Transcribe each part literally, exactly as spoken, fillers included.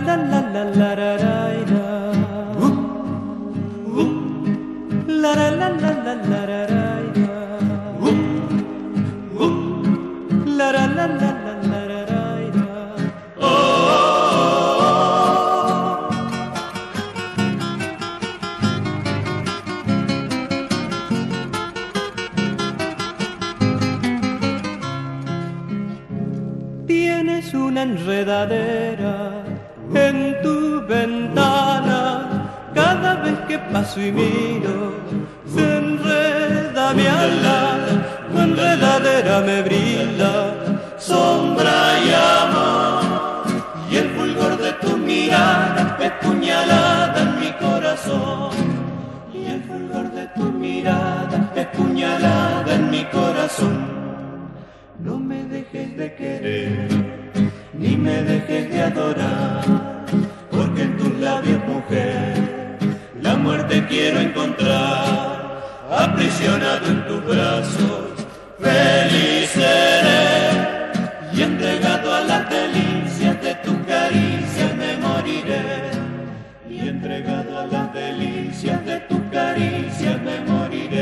la la la la la la. La la la la la la la la. La la la la la la la la. Tienes una enredadera en tu ventana, cada vez que paso y miro se enreda mi alma, tu enredadera me brinda sombra y amor, y el fulgor de tu mirada es puñalada en mi corazón, y el fulgor de tu mirada es puñalada en mi corazón. No me dejes de querer, ni me dejes de adorar, porque en tus labios, mujer, la muerte quiero encontrar. Aprisionado en tus brazos, feliz seré, y entregado a las delicias de tus caricias me moriré, y entregado a las delicias de tus caricias me moriré.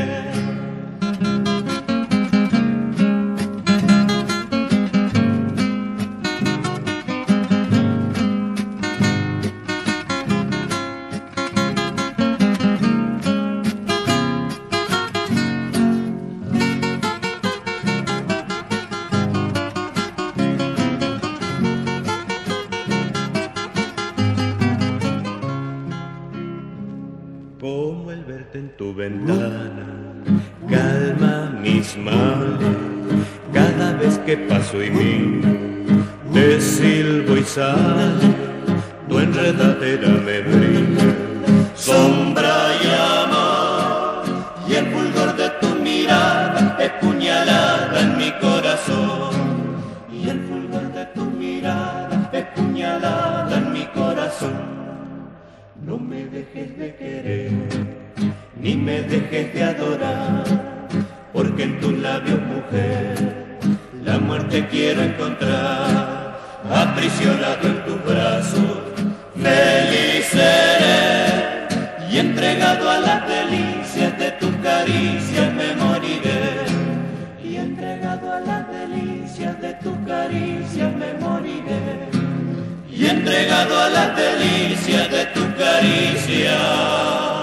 Como el verte en tu ventana calma mis males, cada vez que paso y miro te silbo y sale, tu enredadera me brilla sombra y amor, y el fulgor de tu mirada es puñalada en mi corazón, y el fulgor de tu mirada es puñalada en mi corazón. No me dejes de querer, ni me dejes de adorar, porque en tus labios, mujer, la muerte quiero encontrar. Aprisionado en tus brazos, feliz seré, y entregado a las delicias de tus caricias me moriré, y entregado a las delicias de tus caricias me moriré, y entregado a las delicias de tu caricia.